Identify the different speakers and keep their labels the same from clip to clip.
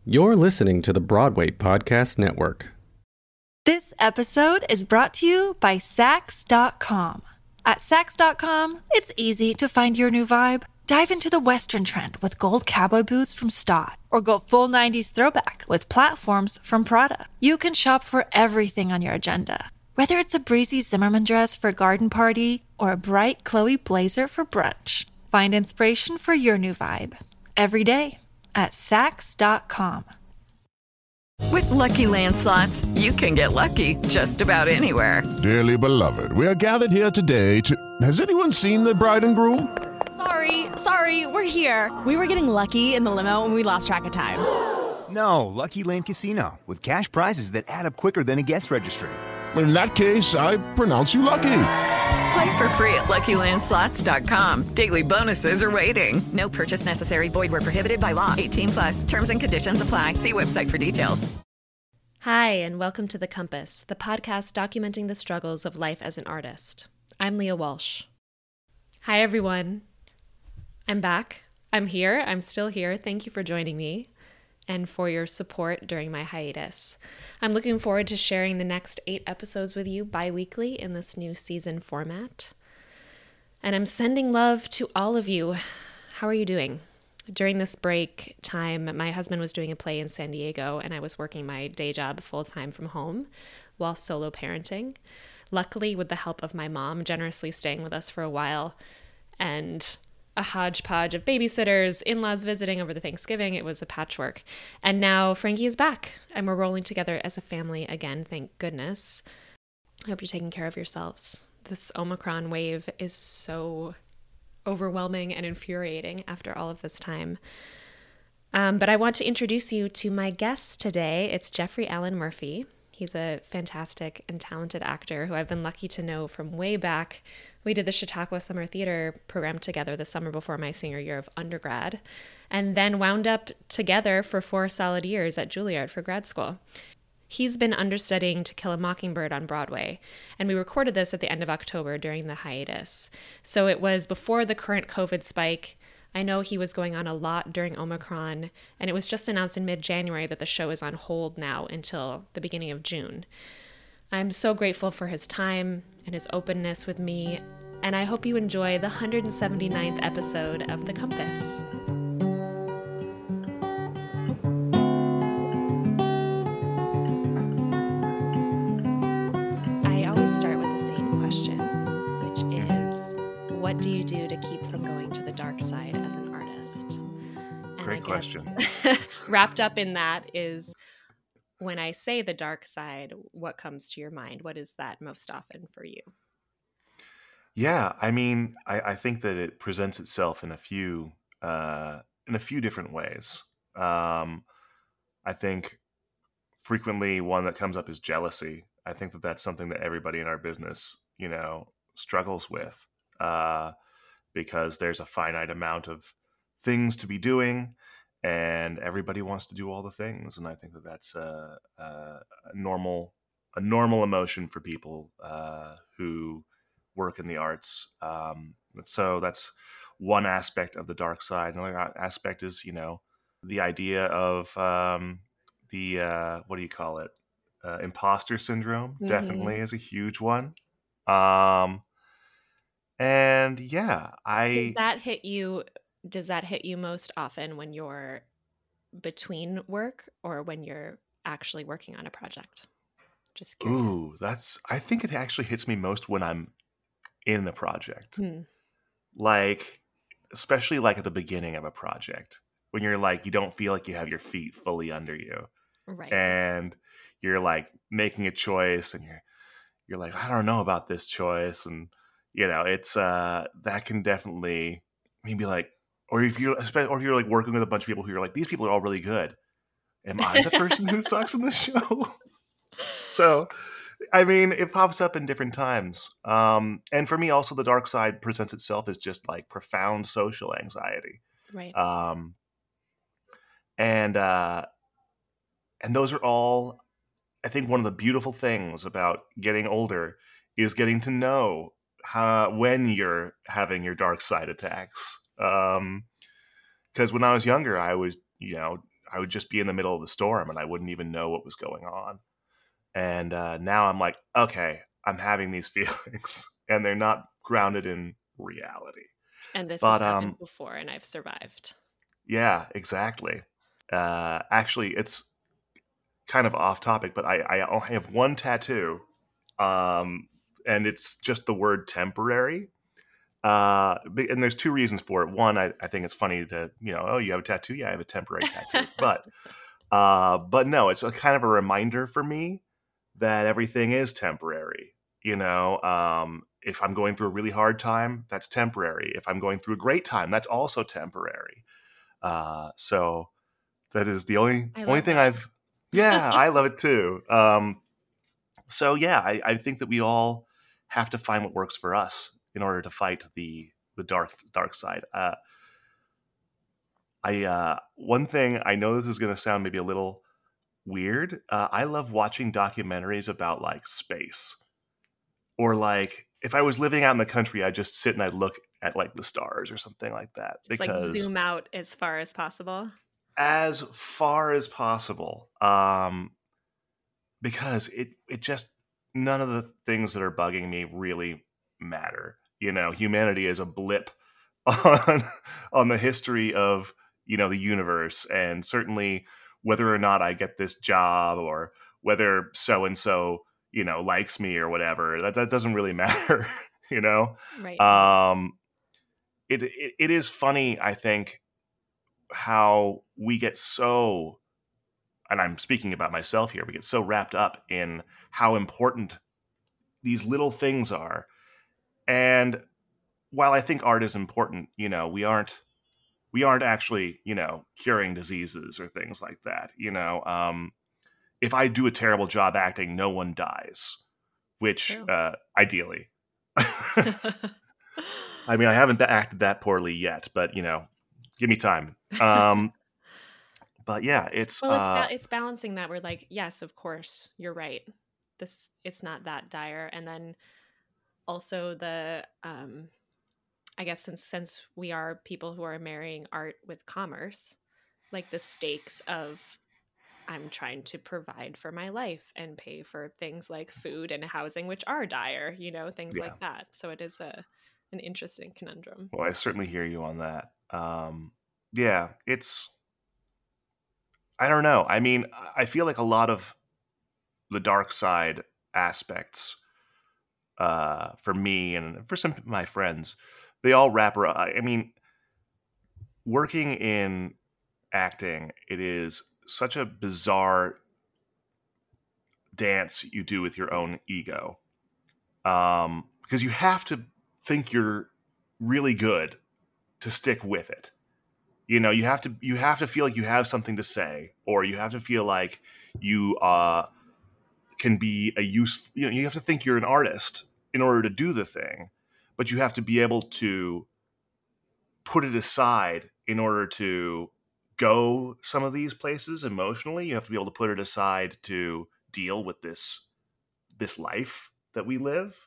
Speaker 1: You're listening to the Broadway Podcast Network.
Speaker 2: This episode is brought to you by Sax.com. At Sax.com, it's easy to find your new vibe. Dive into the Western trend with gold cowboy boots from Stott, or go full 90s throwback with platforms from Prada. You can shop for everything on your agenda, whether it's a breezy Zimmermann dress for a garden party or a bright Chloe blazer for brunch. Find inspiration for your new vibe every day at Sax.com.
Speaker 3: With Lucky Land Slots, you can get lucky just about anywhere.
Speaker 4: Dearly beloved, we are gathered here today to... Has anyone seen the bride and groom?
Speaker 5: Sorry, we're here. We were getting lucky in the limo and we lost track of time.
Speaker 6: No, Lucky Land Casino, with cash prizes that add up quicker than a guest registry.
Speaker 4: In that case, I pronounce you lucky.
Speaker 3: Play for free at LuckyLandSlots.com. Daily bonuses are waiting. No purchase necessary. Void where prohibited by law. 18+. Terms and conditions apply. See website for details.
Speaker 7: Hi, and welcome to The Compass, the podcast documenting the struggles of life as an artist. I'm Leah Walsh. Hi, everyone. I'm back. I'm here. I'm still here. Thank you for joining me and for your support during my hiatus. I'm looking forward to sharing the next 8 episodes with you bi-weekly in this new season format. And I'm sending love to all of you. How are you doing? During this break time, my husband was doing a play in San Diego, and I was working my day job full-time from home while solo parenting. Luckily, with the help of my mom generously staying with us for a while, and a hodgepodge of babysitters, in-laws visiting over the Thanksgiving. It was a patchwork. And now Frankie is back, and we're rolling together as a family again, thank goodness. I hope you're taking care of yourselves. This Omicron wave is so overwhelming and infuriating after all of this time. But I want to introduce you to my guest today. It's Jeffrey Allen Murphy. He's a fantastic and talented actor who I've been lucky to know from way back. We did the Chautauqua Summer Theater program together the summer before my senior year of undergrad, and then wound up together for 4 solid years at Juilliard for grad school. He's been understudying To Kill a Mockingbird on Broadway, and we recorded this at the end of October during the hiatus. So it was before the current COVID spike. I know he was going on a lot during Omicron, and it was just announced in mid-January that the show is on hold now until the beginning of June. I'm so grateful for his time and his openness with me, and I hope you enjoy the 179th episode of The Compass. I always start with the same question, which is, what do you do to keep from going to the dark side as an artist? And
Speaker 8: Great question.
Speaker 7: Wrapped up in that is, when I say the dark side, what comes to your mind? What is that most often for you?
Speaker 8: Yeah, I mean, I think that it presents itself in a few different ways. I think frequently one that comes up is jealousy. I think that that's something that everybody in our business, struggles with, because there's a finite amount of things to be doing, and everybody wants to do all the things. And I think that that's a normal emotion for people who work in the arts. So that's one aspect of the dark side. Another aspect is, the idea of what do you call it? Imposter syndrome. Mm-hmm. Definitely is a huge one. And yeah,
Speaker 7: Does that hit you most often when you're between work or when you're actually working on a project? Just curious.
Speaker 8: Ooh, I think it actually hits me most when I'm in the project. Like, especially like at the beginning of a project, when you're like, you don't feel like you have your feet fully under you.
Speaker 7: Right.
Speaker 8: And you're like making a choice, and you're like, I don't know about this choice. And, it's that can definitely maybe like, or if you're like working with a bunch of people who you're like, these people are all really good. Am I the person who sucks in the show? So, I mean, it pops up in different times. And for me, also, the dark side presents itself as just like profound social anxiety.
Speaker 7: Right.
Speaker 8: And those are all, I think, one of the beautiful things about getting older is getting to know when you're having your dark side attacks. Because when I was younger, I was, I would just be in the middle of the storm and I wouldn't even know what was going on. And now I'm like, okay, I'm having these feelings and they're not grounded in reality.
Speaker 7: And this
Speaker 8: But
Speaker 7: has happened before and I've survived.
Speaker 8: yeah, exactly. Actually, it's kind of off topic, but I have one tattoo, and it's just the word temporary. And there's two reasons for it. One, I think it's funny to, oh, you have a tattoo? Yeah, I have a temporary tattoo. But no, it's a kind of a reminder for me that everything is temporary. If I'm going through a really hard time, that's temporary. If I'm going through a great time, that's also temporary. So that is the only thing yeah, I love it too. So yeah, I think that we all have to find what works for us in order to fight the dark side. One thing, I know this is going to sound maybe a little weird. I love watching documentaries about like space, or like if I was living out in the country, I'd just sit and I'd look at like the stars or something like that.
Speaker 7: Just like zoom out as far as possible.
Speaker 8: As far as possible. Because it just, none of the things that are bugging me really matter. Humanity is a blip on the history of, the universe. And certainly whether or not I get this job or whether so-and-so, likes me or whatever, that doesn't really matter,
Speaker 7: Right.
Speaker 8: It is funny, I think, how we get so, and I'm speaking about myself here, we get so wrapped up in how important these little things are. And while I think art is important, we aren't actually, curing diseases or things like that. If I do a terrible job acting, no one dies, which ideally. I mean, I haven't acted that poorly yet, but give me time. But yeah, it's
Speaker 7: balancing that. We're like, yes, of course, you're right. It's not that dire. And then also the I guess since we are people who are marrying art with commerce, like the stakes of I'm trying to provide for my life and pay for things like food and housing, which are dire, things like that. So it is an interesting conundrum.
Speaker 8: Well, I certainly hear you on that. Yeah, I don't know. I mean, I feel like a lot of the dark side aspects for me and for some of my friends, they all wrap around. I mean, working in acting, it is such a bizarre dance you do with your own ego. Because you have to think you're really good to stick with it. You have to feel like you have something to say, or you have to feel like you can be a use. You have to think you're an artist in order to do the thing, but you have to be able to put it aside in order to go some of these places emotionally. You have to be able to put it aside to deal with this life that we live.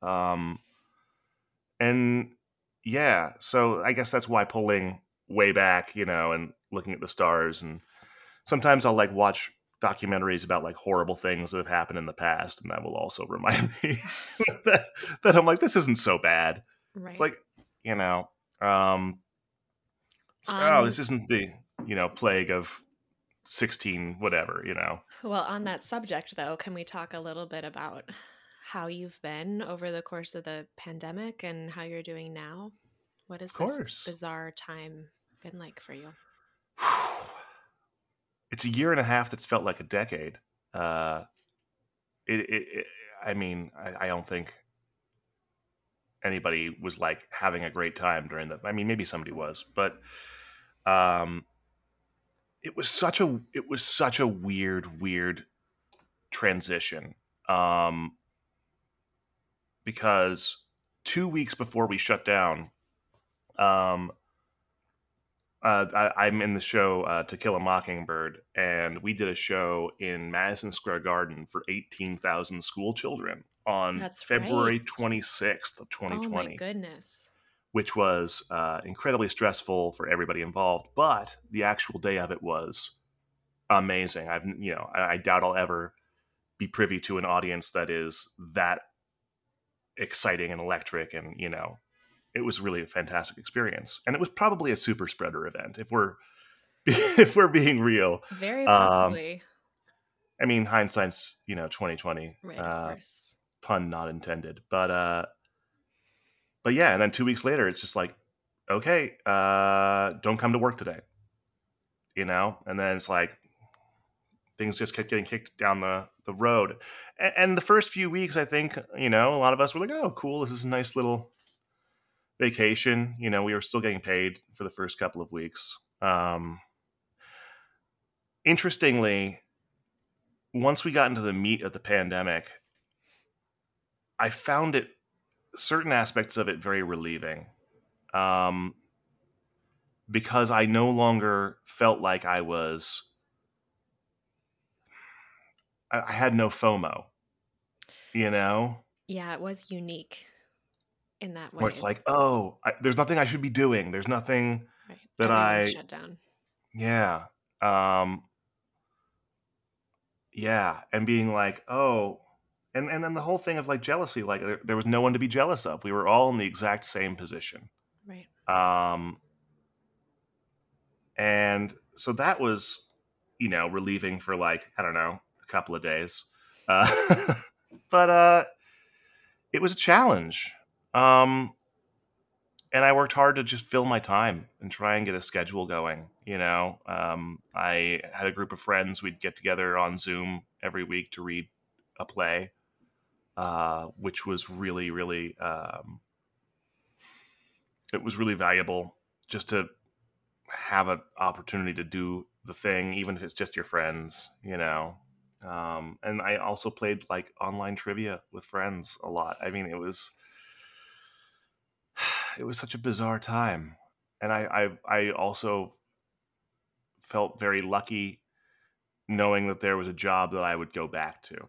Speaker 8: And yeah, so I guess that's why pulling way back, and looking at the stars, and sometimes I'll like watch documentaries about like horrible things that have happened in the past, and that will also remind me that I'm like, this isn't so bad. Right. It's like, this isn't the plague of 16 whatever.
Speaker 7: Well, on that subject though, can we talk a little bit about how you've been over the course of the pandemic and how you're doing now? What has this bizarre time been like for you?
Speaker 8: It's a year and a half that's felt like a decade. I mean, I don't think anybody was like having a great time during I mean, maybe somebody was, but it was such a weird transition. Because 2 weeks before we shut down, I'm in the show To Kill a Mockingbird, and we did a show in Madison Square Garden for 18,000 school children on February 26th of 2020.
Speaker 7: Oh my goodness.
Speaker 8: Which was incredibly stressful for everybody involved, but the actual day of it was amazing. I doubt I'll ever be privy to an audience that is that exciting and electric, and it was really a fantastic experience. And it was probably a super spreader event if we're if we're being real.
Speaker 7: Very possibly.
Speaker 8: I mean, hindsight's 2020.
Speaker 7: Right, of course.
Speaker 8: Pun not intended. But yeah, and then 2 weeks later, it's just like, okay, don't come to work today. And then it's like things just kept getting kicked down the road. And the first few weeks, I think, a lot of us were like, oh, cool, this is a nice little vacation. We were still getting paid for the first couple of weeks. Interestingly, once we got into the meat of the pandemic, I found certain aspects of it very relieving, because I no longer felt like I had no FOMO,
Speaker 7: Yeah, it was unique in that way.
Speaker 8: Where it's like, oh, there's nothing I should be doing. There's nothing that
Speaker 7: Everyone's shut down.
Speaker 8: Yeah. Yeah. And being like, oh, and then the whole thing of like jealousy, like there was no one to be jealous of. We were all in the exact same position.
Speaker 7: Right.
Speaker 8: And so that was, relieving for like, I don't know, a couple of days. But it was a challenge. And I worked hard to just fill my time and try and get a schedule going. I had a group of friends. We'd get together on Zoom every week to read a play, which was really, really, it was really valuable just to have an opportunity to do the thing, even if it's just your friends, and I also played like online trivia with friends a lot. I mean, it was such a bizarre time. And I also felt very lucky knowing that there was a job that I would go back to.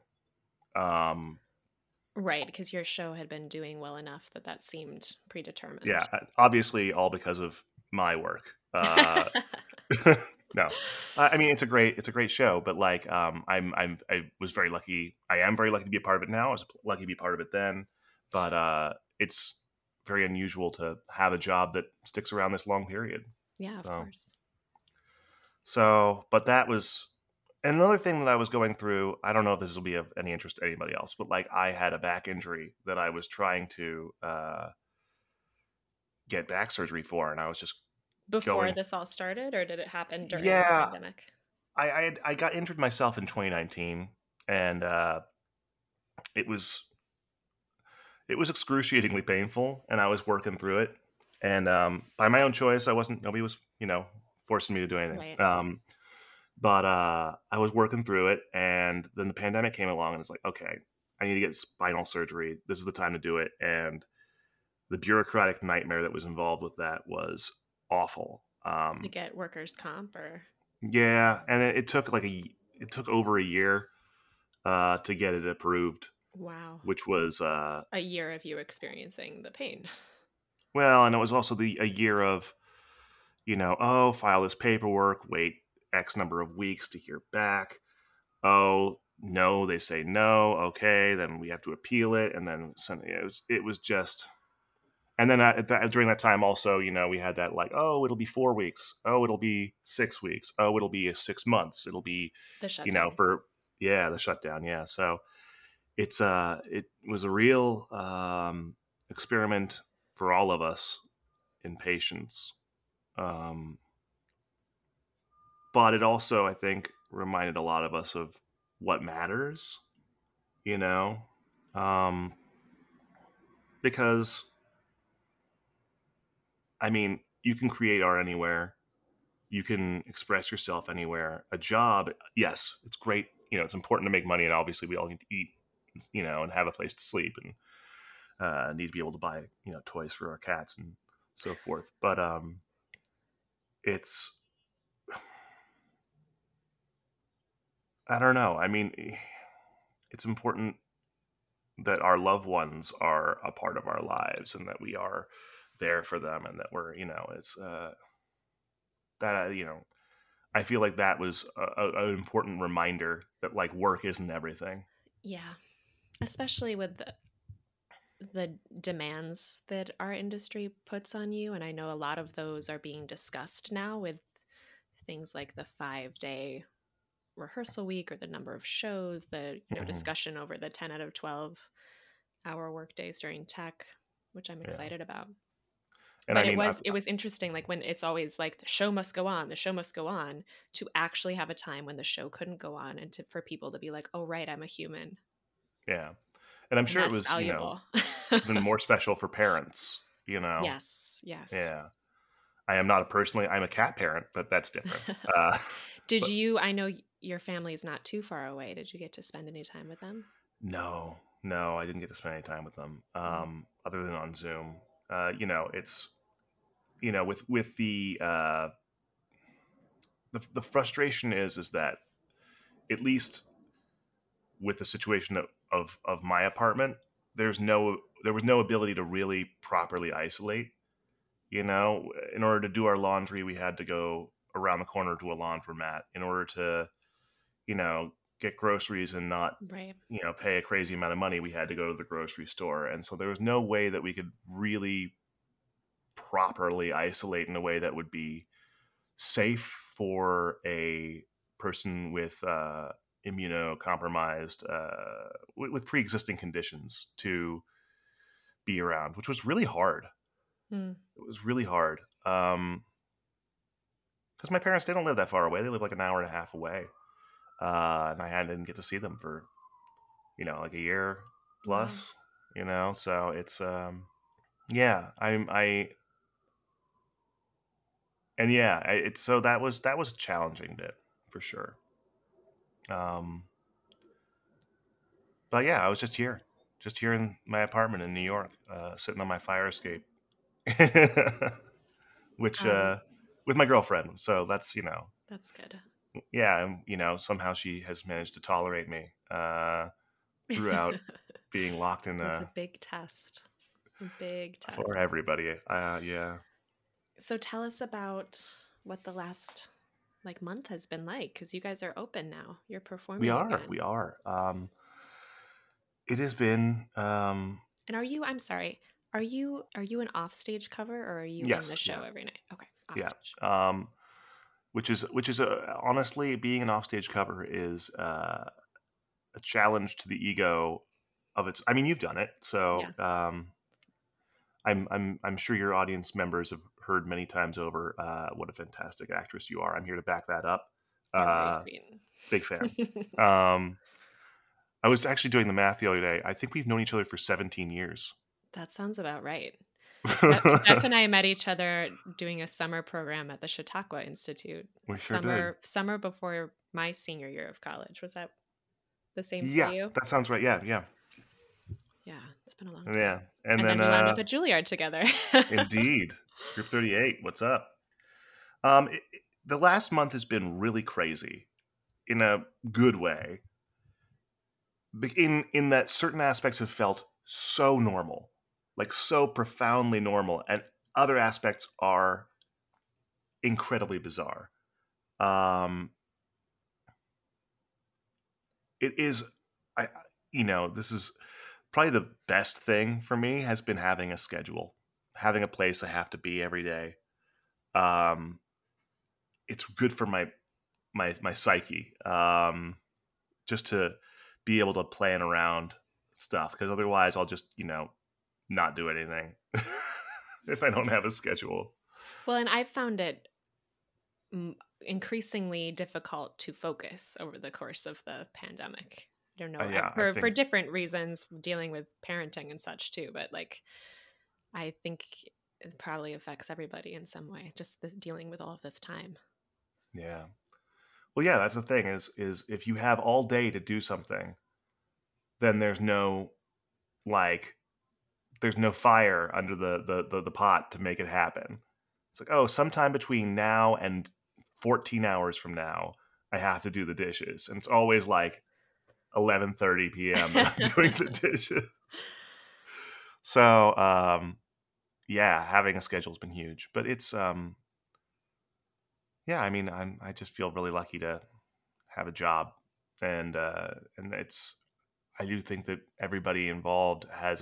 Speaker 7: Right, because your show had been doing well enough that seemed predetermined.
Speaker 8: Yeah, obviously all because of my work. No, I mean, it's a great show, but like, I was very lucky. I am very lucky to be a part of it now. I was lucky to be part of it then, but it's very unusual to have a job that sticks around this long period.
Speaker 7: Yeah, of course.
Speaker 8: So, but that was another thing that I was going through. I don't know if this will be of any interest to anybody else, but like I had a back injury that I was trying to get back surgery for, and I was just
Speaker 7: before this all started, or did it happen during the pandemic?
Speaker 8: I got injured myself in 2019, and it was excruciatingly painful, and I was working through it, and by my own choice. Nobody was forcing me to do anything.
Speaker 7: Right.
Speaker 8: But I was working through it, and then the pandemic came along, and it's like, okay, I need to get spinal surgery. This is the time to do it. And the bureaucratic nightmare that was involved with that was awful.
Speaker 7: To get workers' comp, or
Speaker 8: yeah, and it took over a year to get it approved.
Speaker 7: Wow.
Speaker 8: Which was
Speaker 7: a year of you experiencing the pain.
Speaker 8: Well, and it was also a year of, file this paperwork, wait X number of weeks to hear back. Oh, no, they say no. Okay, then we have to appeal it. And then it was just, and then during that time also, we had that like, oh, it'll be 4 weeks. Oh, it'll be 6 weeks. Oh, it'll be 6 months. It'll be,
Speaker 7: the shutdown.
Speaker 8: The shutdown. Yeah. So it was a real experiment for all of us in patience. But it also, I think, reminded a lot of us of what matters, because, I mean, you can create art anywhere. You can express yourself anywhere. A job, yes, it's great. It's important to make money, and obviously we all need to eat, and have a place to sleep, and need to be able to buy, toys for our cats and so forth. But it's, I don't know. I mean, it's important that our loved ones are a part of our lives, and that we are there for them, and that we're, it's that, I feel like that was an important reminder that like work isn't everything.
Speaker 7: Yeah. Especially with the demands that our industry puts on you. And I know a lot of those are being discussed now with things like the 5-day rehearsal week or the number of shows, the discussion over the 10 out of 12 hour work days during tech, which I'm excited about.
Speaker 8: And
Speaker 7: but it was interesting, like when it's always like the show must go on, to actually have a time when the show couldn't go on, and for people to be like, oh right, I'm a human.
Speaker 8: Yeah. And I'm sure it was
Speaker 7: valuable.
Speaker 8: Even more special for parents,
Speaker 7: Yes.
Speaker 8: Yeah. I'm a cat parent, but that's different.
Speaker 7: I know your family is not too far away. Did you get to spend any time with them?
Speaker 8: No, I didn't get to spend any time with them, other than on Zoom. It's, with the frustration is that at least with the situation of my apartment, there was no ability to really properly isolate. In order to do our laundry, we had to go around the corner to a laundromat. In order to, get groceries and not, pay a crazy amount of money, we had to go to the grocery store. And so there was no way that we could really properly isolate in a way that would be safe for a person with immunocompromised, with pre-existing conditions to be around, which was really hard. It was really hard. Because my parents, they don't live that far away. They live like an hour and a half away. And I didn't get to see them for, like a year plus, so it's, so that was a challenging bit for sure. But yeah, I was just here in my apartment in New York, sitting on my fire escape, which, with my girlfriend. So that's,
Speaker 7: that's good.
Speaker 8: Yeah. And, somehow she has managed to tolerate me, throughout being locked in
Speaker 7: It's a big test.
Speaker 8: For everybody. Yeah.
Speaker 7: So tell us about what the last month has been like, because you guys are open now. You're performing.
Speaker 8: We are.
Speaker 7: Again.
Speaker 8: We are. It has been.
Speaker 7: And I'm sorry. Are you an offstage cover, or are you in the show every night? Okay. Offstage.
Speaker 8: Yeah. Which is honestly, being an offstage cover is a challenge to the ego of its. I mean, you've done it, so I'm sure your audience members have heard many times over what a fantastic actress you are. I'm here to back that up. Big fan. I was actually doing the math the other day. I think we've known each other for 17 years.
Speaker 7: That sounds about right. Jeff and I met each other doing a summer program at the Chautauqua Institute.
Speaker 8: We sure did.
Speaker 7: Summer before my senior year of college. Was that the same for you?
Speaker 8: Yeah, that sounds right. Yeah.
Speaker 7: Yeah, it's been a long time.
Speaker 8: Yeah.
Speaker 7: And then we wound up at Juilliard together.
Speaker 8: Indeed. Group 38. What's up? The last month has been really crazy in a good way. In that certain aspects have felt so normal, like so profoundly normal, and other aspects are incredibly bizarre. It is, this is probably the best thing for me has been having a schedule, having a place I have to be every day. It's good for my psyche, just to be able to plan around stuff, because otherwise I'll just, not do anything if I don't have a schedule.
Speaker 7: Well, and I've found it increasingly difficult to focus over the course of the pandemic. I don't know, for different reasons, dealing with parenting and such too, but I think it probably affects everybody in some way, just dealing with all of this time.
Speaker 8: Yeah. Well, yeah, that's the thing is if you have all day to do something, then there's no fire under the pot to make it happen. It's like, oh, sometime between now and 14 hours from now, I have to do the dishes. And it's always 11:30 p.m. that I'm doing the dishes. So, having a schedule has been huge, but it's, yeah, I mean, I just feel really lucky to have a job, and it's I do think that everybody involved has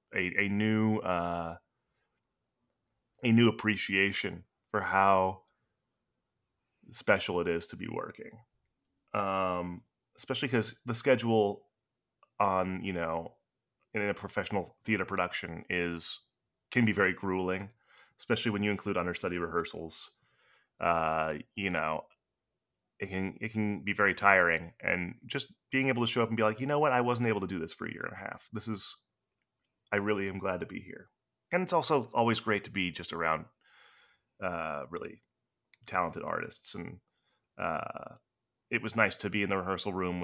Speaker 8: a new appreciation for how special it is to be working. Especially because the schedule on, in a professional theater production can be very grueling, especially when you include understudy rehearsals. You know, it can be very tiring, and just being able to show up and be like, you know what, I wasn't able to do this for a year and a half. I really am glad to be here. And it's also always great to be just around really talented artists. And it was nice to be in the rehearsal room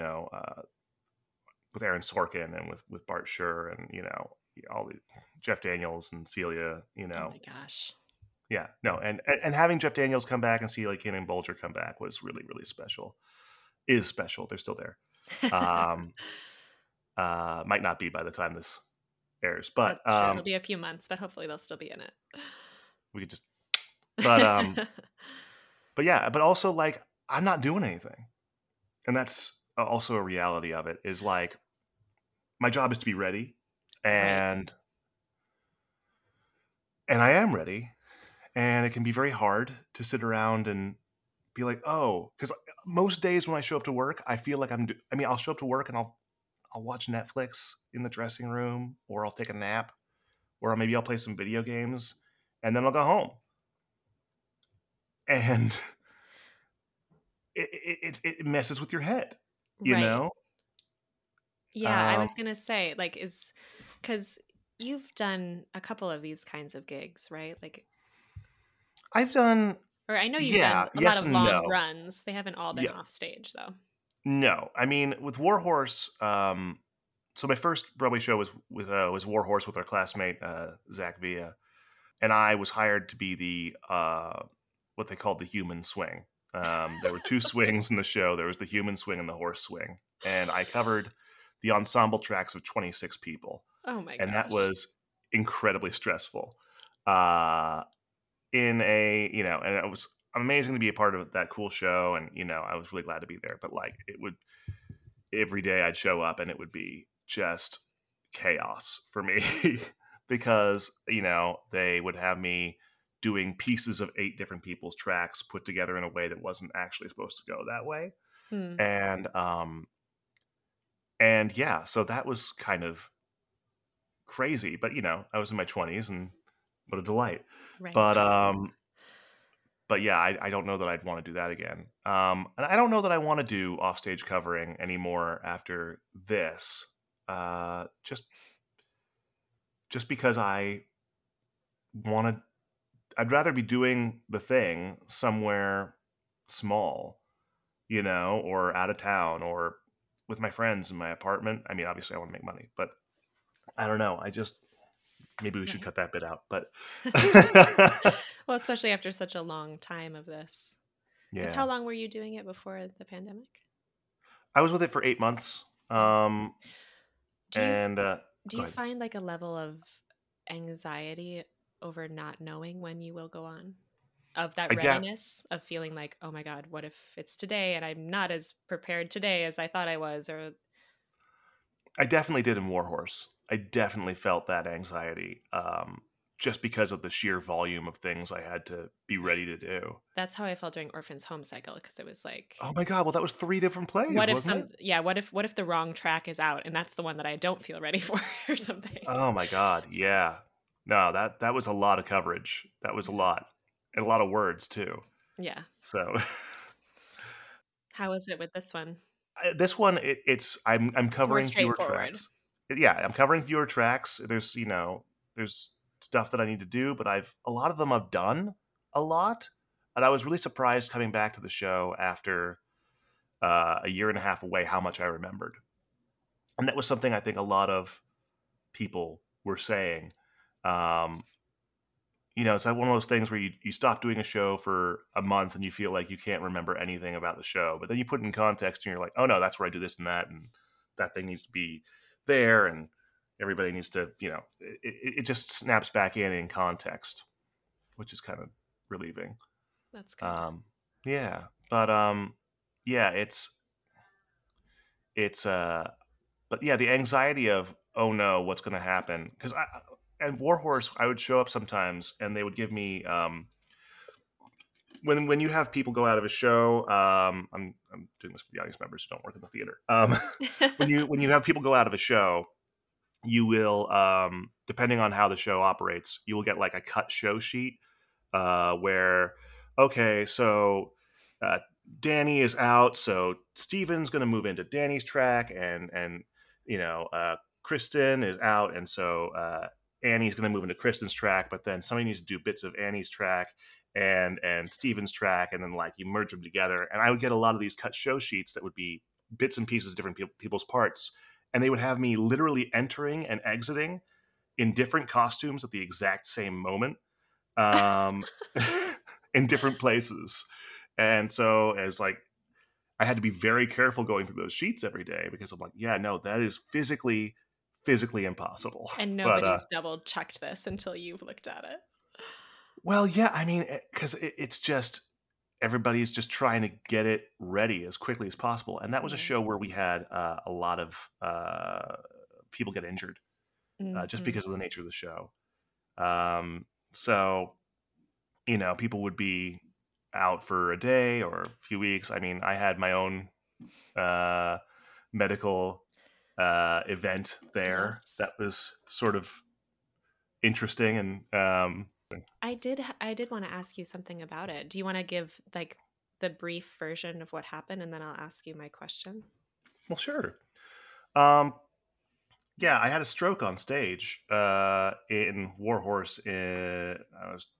Speaker 8: with Aaron Sorkin and with Bart Schur and, all the Jeff Daniels and Celia,
Speaker 7: Oh my gosh.
Speaker 8: Yeah, no. And having Jeff Daniels come back and Celia Cannon Bolger come back was really, really special. Is special. They're still there. Um, might not be by the time this airs, but
Speaker 7: That's true. It'll be a few months, but hopefully they'll still be in it.
Speaker 8: we could just, but yeah, but also like I'm not doing anything, and that's also a reality of it. Is like my job is to be ready, and I am ready, and it can be very hard to sit around and be like, oh, because most days when I show up to work, I feel like I'll show up to work and I'll watch Netflix in the dressing room, or I'll take a nap, or maybe I'll play some video games, and then I'll go home. And it messes with your head, you know?
Speaker 7: Yeah, I was gonna say, like, because you've done a couple of these kinds of gigs, right? Like,
Speaker 8: I've done,
Speaker 7: or I know you've done a lot
Speaker 8: yes
Speaker 7: of
Speaker 8: and
Speaker 7: long
Speaker 8: no.
Speaker 7: runs. They haven't all been
Speaker 8: Yeah.
Speaker 7: off stage, though.
Speaker 8: No, I mean with Warhorse. So my first Broadway show was Warhorse with our classmate Zach Villa, and I was hired to be the what they called the human swing. There were two swings in the show. There was the human swing and the horse swing, and I covered the ensemble tracks of 26 people.
Speaker 7: Oh my gosh!
Speaker 8: And that was incredibly stressful. And it was amazing to be a part of that cool show, and I was really glad to be there. But like, every day I'd show up and it would be just chaos for me because they would have me doing pieces of 8 different people's tracks put together in a way that wasn't actually supposed to go that way. And yeah, so that was kind of crazy, but I was in my 20s, and what a delight.
Speaker 7: Right.
Speaker 8: But yeah, I don't know that I'd want to do that again. And I don't know that I want to do offstage covering anymore after this. Just because I'd rather be doing the thing somewhere small, or out of town, or with my friends in my apartment. I mean, obviously I want to make money, but I don't know. Maybe we should cut that bit out, but
Speaker 7: well, especially after such a long time of this.
Speaker 8: Yeah.
Speaker 7: How long were you doing it before the pandemic?
Speaker 8: I was with it for 8 months.
Speaker 7: Do you
Speaker 8: Go ahead.
Speaker 7: find like a level of anxiety over not knowing when you will go on? Of that readiness of feeling like, oh my God, what if it's today and I'm not as prepared today as I thought I was? Or
Speaker 8: I definitely did in Warhorse. I definitely felt that anxiety, just because of the sheer volume of things I had to be ready to do.
Speaker 7: That's how I felt during Orphan's Home Cycle, because it was like,
Speaker 8: oh my God, well, that was 3 different plays.
Speaker 7: What if the wrong track is out and that's the one that I don't feel ready for or something?
Speaker 8: Oh my God, yeah. No, that was a lot of coverage. That was a lot. And a lot of words too.
Speaker 7: Yeah.
Speaker 8: So
Speaker 7: how is it with this one?
Speaker 8: This one, I'm covering fewer
Speaker 7: straightforward.
Speaker 8: tracks. Yeah, I'm covering fewer tracks. There's stuff that I need to do, but a lot of them I've done a lot, and I was really surprised coming back to the show after a year and a half away how much I remembered, and that was something I think a lot of people were saying. It's like one of those things where you stop doing a show for a month and you feel like you can't remember anything about the show, but then you put it in context and you're like, oh no, that's where I do this and that thing needs to be there, and everybody needs to, it just snaps back in context, which is kind of relieving.
Speaker 7: That's good.
Speaker 8: Yeah, but yeah, it's but yeah, the anxiety of, oh no, what's going to happen? Because and Warhorse, I would show up sometimes, and they would give me when you have people go out of a show. I'm doing this for the audience members who don't work in the theater. When you have people go out of a show, you will depending on how the show operates, you will get like a cut show sheet where, okay, so uh, Danny is out, so Steven's going to move into Danny's track, and Kristen is out, and so Annie's going to move into Kristen's track, but then somebody needs to do bits of Annie's track and Steven's track, and then like you merge them together. And I would get a lot of these cut show sheets that would be bits and pieces of different people's parts, and they would have me literally entering and exiting in different costumes at the exact same moment, um, in different places. And so it was like, I had to be very careful going through those sheets every day because I'm like, yeah, no, that is physically impossible.
Speaker 7: And
Speaker 8: But
Speaker 7: nobody's double checked this until you've looked at it.
Speaker 8: well, yeah, I mean, because it's just everybody's just trying to get it ready as quickly as possible. And that was a show where we had a lot of people get injured just because of the nature of the show. So, people would be out for a day or a few weeks. I mean, I had my own medical event there.
Speaker 7: Yes.
Speaker 8: That was sort of interesting. And
Speaker 7: I did want to ask you something about it. Do you want to give like the brief version of what happened, and then I'll ask you my question?
Speaker 8: well, sure. Yeah, I had a stroke on stage in Warhorse. I was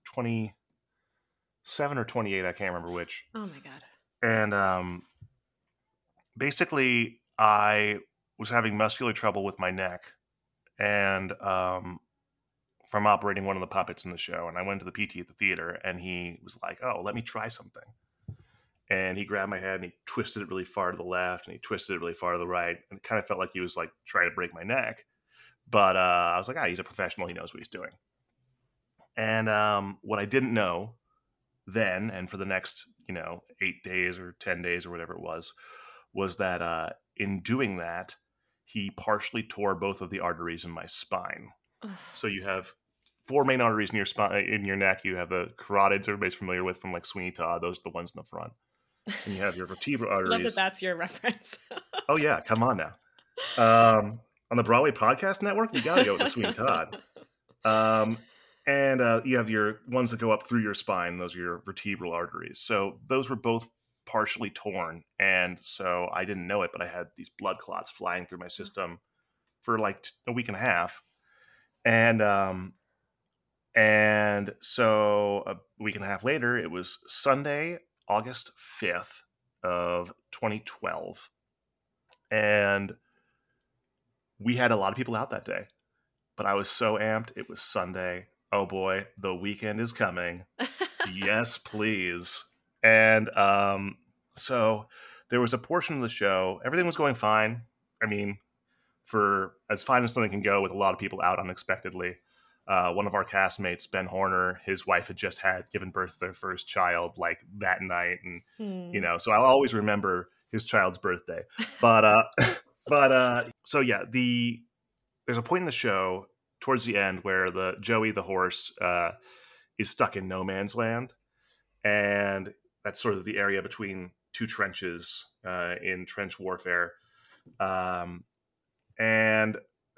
Speaker 8: 27 or 28. I can't remember which.
Speaker 7: Oh my God.
Speaker 8: And basically, I was having muscular trouble with my neck, and from operating one of the puppets in the show. And I went to the PT at the theater, and he was like, "Oh, let me try something." And he grabbed my head and he twisted it really far to the left, and he twisted it really far to the right, and it kind of felt like he was like trying to break my neck. But I was like, he's a professional. He knows what he's doing. And what I didn't know then, and for the next 8 days or 10 days or whatever it was that in doing that, he partially tore both of the arteries in my spine. So you have 4 main arteries in your spine, in your neck. You have the carotids everybody's familiar with from like Sweeney Todd. Those are the ones in the front. And you have your vertebral arteries.
Speaker 7: Love that that's your reference.
Speaker 8: Oh yeah, come on now. On the Broadway Podcast Network, you gotta go with the Sweeney Todd. And you have your ones that go up through your spine. Those are your vertebral arteries. So those were both partially torn, and so I didn't know it, but I had these blood clots flying through my system for like a week and a half. And so a week and a half later, it was Sunday, August 5th of 2012. And we had a lot of people out that day, but I was so amped. It was Sunday. Oh boy, the weekend is coming. Yes, please. And so there was a portion of the show, everything was going fine. I mean, for as fine as something can go with a lot of people out unexpectedly. One of our castmates, Ben Horner, his wife had just given birth to their first child like that night. And, so I'll always remember his child's birthday. But so yeah, there's a point in the show towards the end where the Joey, the horse, is stuck in no man's land. And that's sort of the area between two trenches in trench warfare. And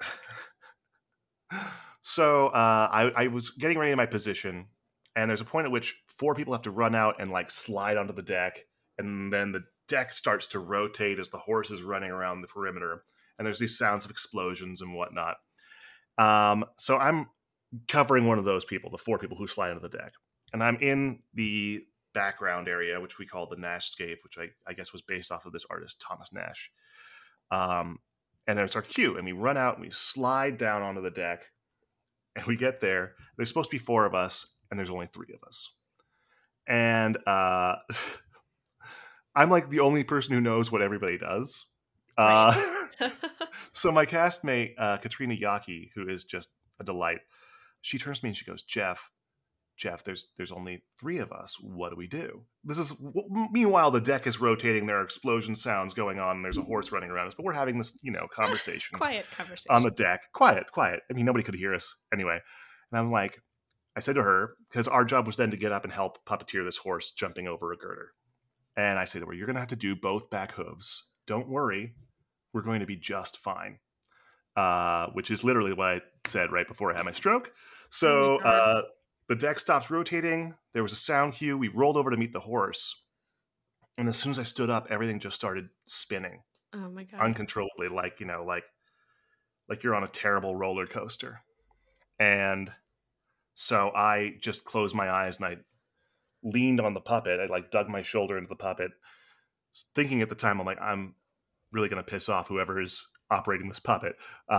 Speaker 8: so I was getting ready in my position, and there's a point at which 4 people have to run out and like slide onto the deck, and then the deck starts to rotate as the horse is running around the perimeter, and there's these sounds of explosions and whatnot. So I'm covering one of those people, the 4 people who slide onto the deck, and I'm in the background area, which we call the Nashscape, which I guess was based off of this artist Thomas Nash. And there's our cue, and we run out and we slide down onto the deck, and we get there. There's supposed to be 4 of us, and there's only 3 of us. And I'm like the only person who knows what everybody does. Right. So my castmate, Katrina Yaki, who is just a delight, she turns to me and she goes, Jeff, Jeff, there's only 3 of us. What do we do? Meanwhile, the deck is rotating. There are explosion sounds going on. And there's a horse running around us, but we're having this, conversation
Speaker 7: Quiet conversation.
Speaker 8: on the deck. Quiet. I mean, nobody could hear us anyway. And I'm like, I said to her, because our job was then to get up and help puppeteer this horse jumping over a girder. And I say to her, you're going to have to do both back hooves. Don't worry. We're going to be just fine. Which is literally what I said right before I had my stroke. So the deck stops rotating. There was a sound cue. We rolled over to meet the horse. And as soon as I stood up, everything just started spinning.
Speaker 7: Oh my God.
Speaker 8: Uncontrollably, like you're on a terrible roller coaster. And so I just closed my eyes and I leaned on the puppet. I dug my shoulder into the puppet, thinking at the time, I'm like, I'm really going to piss off whoever is operating this puppet.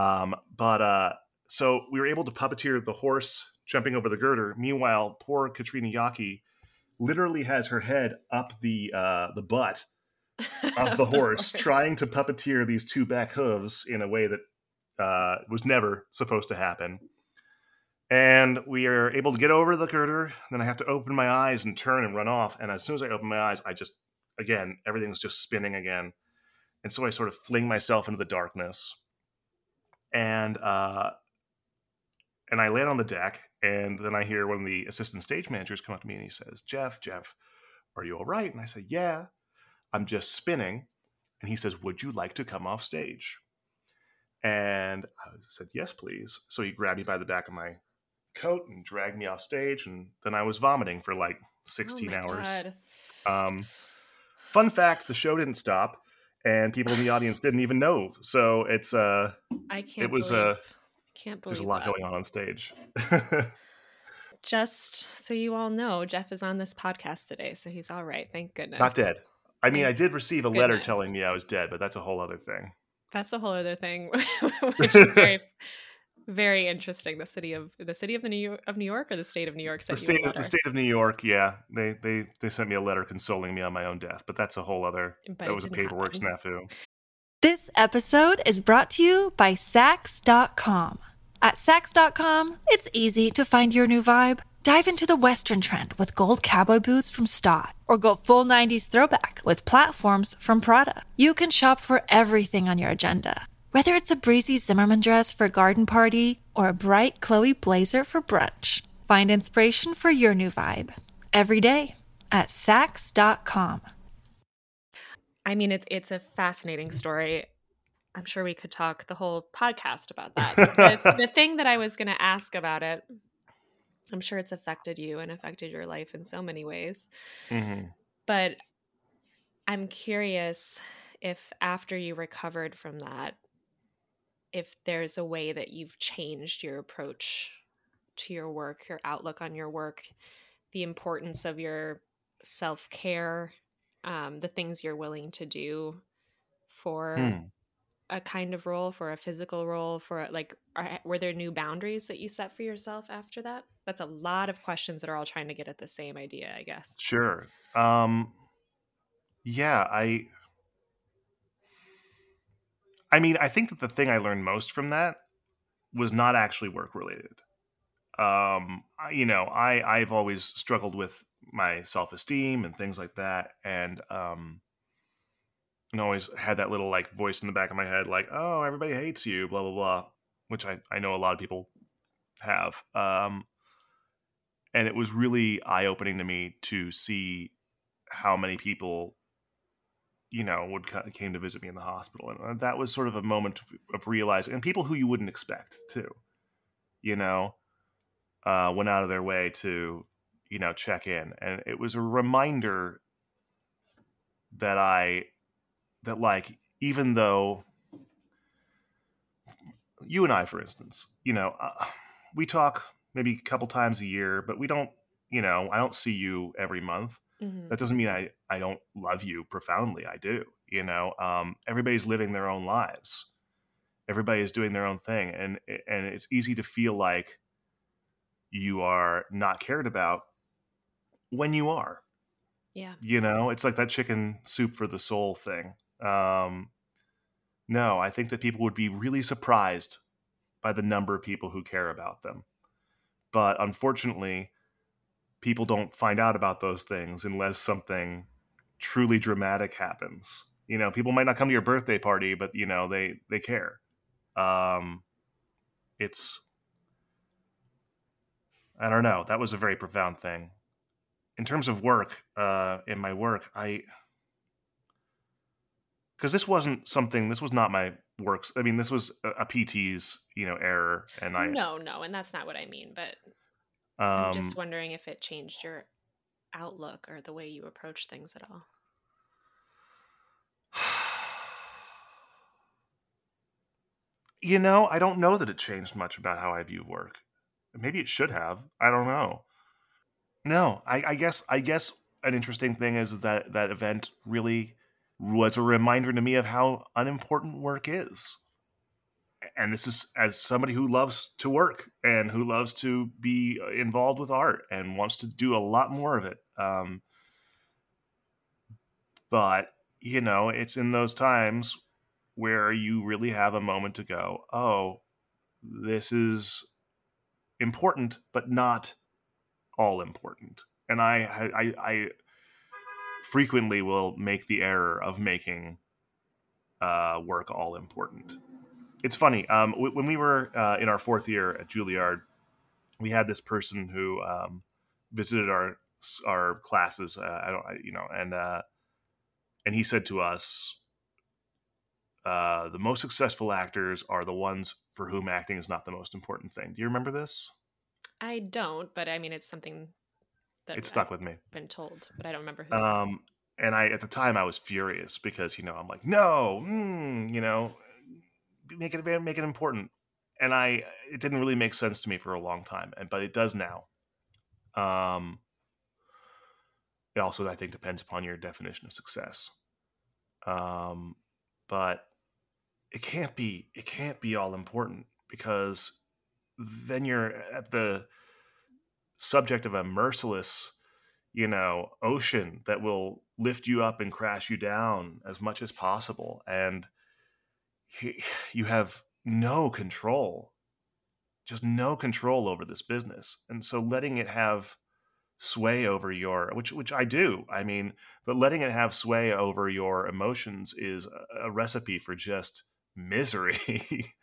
Speaker 8: So we were able to puppeteer the horse jumping over the girder. Meanwhile, poor Katrina Yaki literally has her head up the butt of the horse, trying to puppeteer these 2 back hooves in a way that was never supposed to happen. And we are able to get over the girder. Then I have to open my eyes and turn and run off. And as soon as I open my eyes, everything's just spinning again. And so I sort of fling myself into the darkness. And I land on the deck. And then I hear one of the assistant stage managers come up to me and he says, Jeff, are you all right? And I said, yeah, I'm just spinning. And he says, would you like to come off stage? And I said, yes, please. So he grabbed me by the back of my coat and dragged me off stage. And then I was vomiting for 16 hours.
Speaker 7: God.
Speaker 8: Fun fact, the show didn't stop. And people in the audience didn't even know. So it's can't believe there's a lot going on stage.
Speaker 7: Just so you all know, Jeff is on this podcast today, so he's all right. Thank goodness.
Speaker 8: Not dead. I mean, I did receive a letter telling me I was dead, but that's a whole other thing.
Speaker 7: That's a whole other thing, which is very, very interesting. The city of New York, or the state of New York sent you a letter?
Speaker 8: The state of New York, yeah. They sent me a letter consoling me on my own death, but that's a whole other. That was a paperwork snafu.
Speaker 2: This episode is brought to you by Sax.com. At Sax.com, it's easy to find your new vibe. Dive into the Western trend with gold cowboy boots from Stott, or go full 90s throwback with platforms from Prada. You can shop for everything on your agenda, whether it's a breezy Zimmermann dress for a garden party or a bright Chloe blazer for brunch. Find inspiration for your new vibe every day at Sax.com.
Speaker 7: I mean, it's a fascinating story. I'm sure we could talk the whole podcast about that. The thing that I was going to ask about it, I'm sure it's affected you and affected your life in so many ways.
Speaker 8: Mm-hmm.
Speaker 7: But I'm curious if after you recovered from that, if there's a way that you've changed your approach to your work, your outlook on your work, the importance of your self-care, the things you're willing to do for a kind of role, for a physical role, for were there new boundaries that you set for yourself after that? That's a lot of questions that are all trying to get at the same idea, I guess.
Speaker 8: Sure. Yeah, I mean, I think that the thing I learned most from that was not actually work related. I've always struggled with my self-esteem and things like that. And always had that little voice in the back of my head, oh, everybody hates you, blah, blah, blah, which I know a lot of people have. And it was really eye-opening to me to see how many people, came to visit me in the hospital. And that was sort of a moment of realizing, and people who you wouldn't expect too, went out of their way to, check in. And it was a reminder that even though you and I, for instance, we talk maybe a couple times a year, but we don't, I don't see you every month.
Speaker 7: Mm-hmm.
Speaker 8: That doesn't mean I don't love you profoundly. I do, everybody's living their own lives. Everybody is doing their own thing. And it's easy to feel like you are not cared about when you are.
Speaker 7: Yeah.
Speaker 8: It's like that chicken soup for the soul thing. No, I think that people would be really surprised by the number of people who care about them. But unfortunately, people don't find out about those things unless something truly dramatic happens. People might not come to your birthday party, but they care. It's, I don't know. That was a very profound thing. In terms of work, in my work, because this was not my works. I mean, this was a PT's, error. And
Speaker 7: No, and that's not what I mean, but I'm just wondering if it changed your outlook or the way you approach things at all.
Speaker 8: I don't know that it changed much about how I view work. Maybe it should have. I don't know. No, I guess an interesting thing is that event really was a reminder to me of how unimportant work is. And this is as somebody who loves to work and who loves to be involved with art and wants to do a lot more of it. But, it's in those times where you really have a moment to go, oh, this is important, but not all important. And I frequently will make the error of making work all important. It's funny. When we were in our fourth year at Juilliard, we had this person who visited our classes. And he said to us, the most successful actors are the ones for whom acting is not the most important thing. Do you remember this?
Speaker 7: I don't, but I mean, it's something that
Speaker 8: it stuck with me.
Speaker 7: Been told, but I don't remember who said it.
Speaker 8: And at the time I was furious because, I'm like, no, make it important. And it didn't really make sense to me for a long time, but it does now. It also, I think, depends upon your definition of success. But it can't be all important, because then you're at the subject of a merciless, ocean that will lift you up and crash you down as much as possible. And you have no control, just no control over this business. And so letting it have sway over which I do, but letting it have sway over your emotions is a recipe for just misery.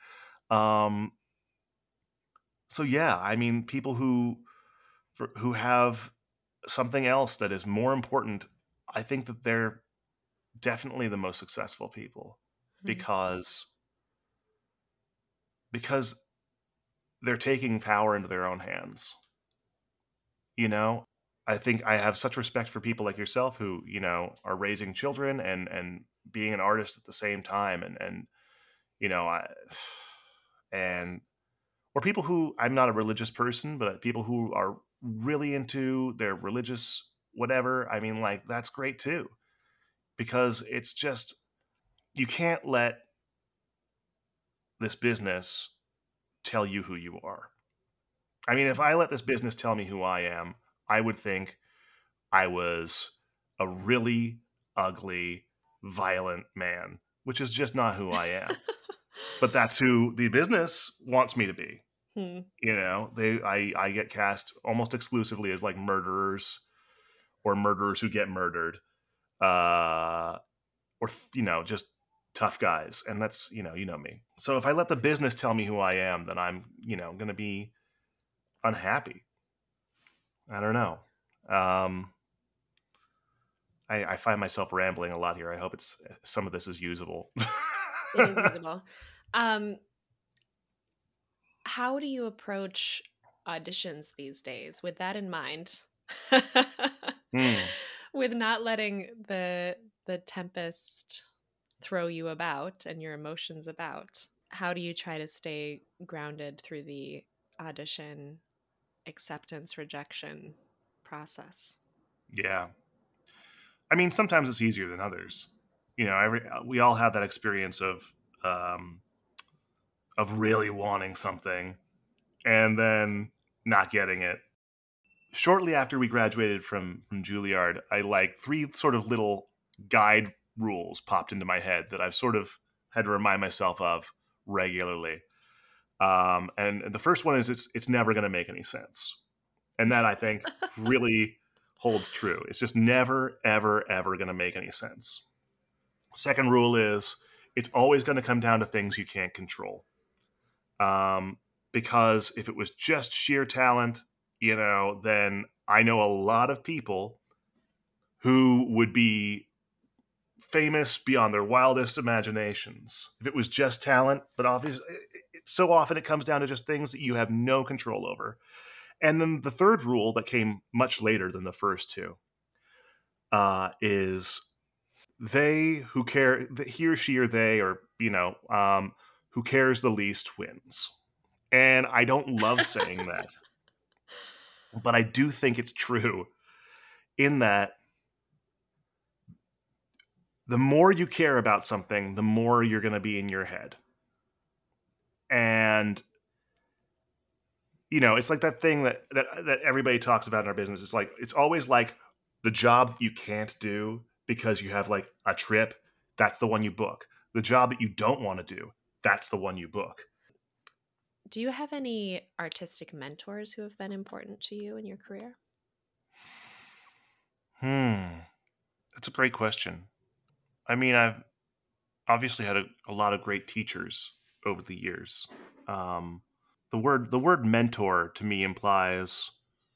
Speaker 8: So yeah, people who have something else that is more important, I think that they're definitely the most successful people, because they're taking power into their own hands. I think I have such respect for people like yourself who, are raising children and being an artist at the same time. Or people who, I'm not a religious person, but people who are really into their religious whatever. That's great too, because it's just, you can't let this business tell you who you are. If I let this business tell me who I am, I would think I was a really ugly, violent man, which is just not who I am. But that's who the business wants me to be. I get cast almost exclusively as like murderers or murderers who get murdered, or just tough guys. And that's, you know me. So if I let the business tell me who I am, then I'm, going to be unhappy. I don't know. I find myself rambling a lot here. I hope some of this is usable.
Speaker 7: It is usable. How do you approach auditions these days with that in mind? With not letting the tempest throw you about and your emotions about. How do you try to stay grounded through the audition acceptance rejection process?
Speaker 8: Yeah. Sometimes it's easier than others. We all have that experience of really wanting something and then not getting it. Shortly after we graduated from Juilliard, I three sort of little guide rules popped into my head that I've sort of had to remind myself of regularly. And the first one is it's never going to make any sense. And that, I think, really holds true. It's just never, ever, ever going to make any sense. Second rule is it's always going to come down to things you can't control. Because if it was just sheer talent, then I know a lot of people who would be famous beyond their wildest imaginations if it was just talent. But obviously, so often it comes down to just things that you have no control over. And then the third rule that came much later than the first two is they who care, he or she or they, or, who cares the least wins. And I don't love saying that, but I do think it's true in that the more you care about something, the more you're going to be in your head. And, it's like that thing that everybody talks about in our business. It's like, it's always like the job that you can't do because you have like a trip. That's the one you book. The job that you don't want to do, that's the one you book.
Speaker 7: Do you have any artistic mentors who have been important to you in your career?
Speaker 8: That's a great question. I mean, I've obviously had a lot of great teachers over the years. The word mentor to me implies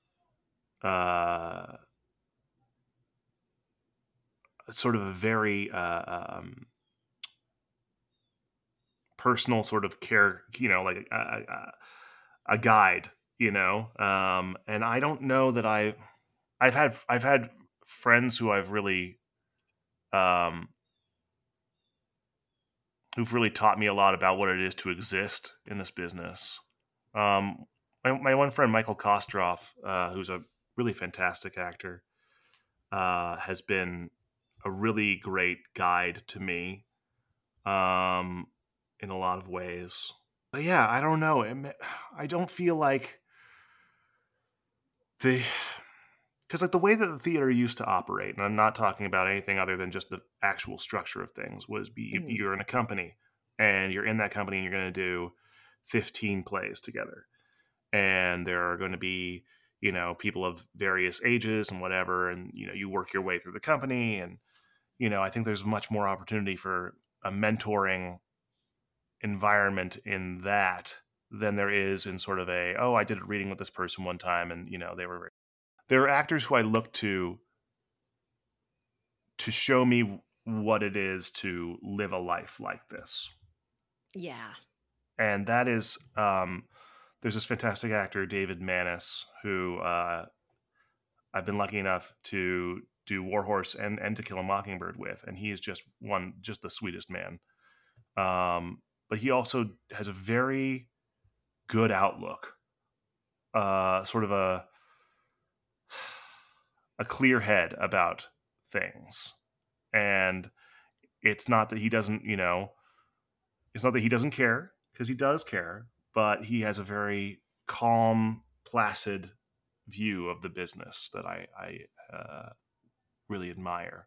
Speaker 8: sort of a very personal sort of care, like a guide, and I don't know that I've had friends who I've really who've really taught me a lot about what it is to exist in this business. My one friend, Michael Kostroff, who's a really fantastic actor, has been a really great guide to me in a lot of ways. But yeah, I don't know. I don't feel like because like the way that the theater used to operate, and I'm not talking about anything other than just the actual structure of things, was you're in a company and you're in that company and you're going to do 15 plays together. And there are going to be, people of various ages and whatever. And, you work your way through the company. And, I think there's much more opportunity for a mentoring environment in that than there is in sort of I did a reading with this person one time and, there are actors who I look to show me what it is to live a life like this.
Speaker 7: Yeah.
Speaker 8: And that is, there's this fantastic actor, David Manis, who I've been lucky enough to do Warhorse and To Kill a Mockingbird with. And he is just the sweetest man. But he also has a very good outlook, sort of a clear head about things. And it's not that he doesn't, it's not that he doesn't care, because he does care, but he has a very calm, placid view of the business that I really admire.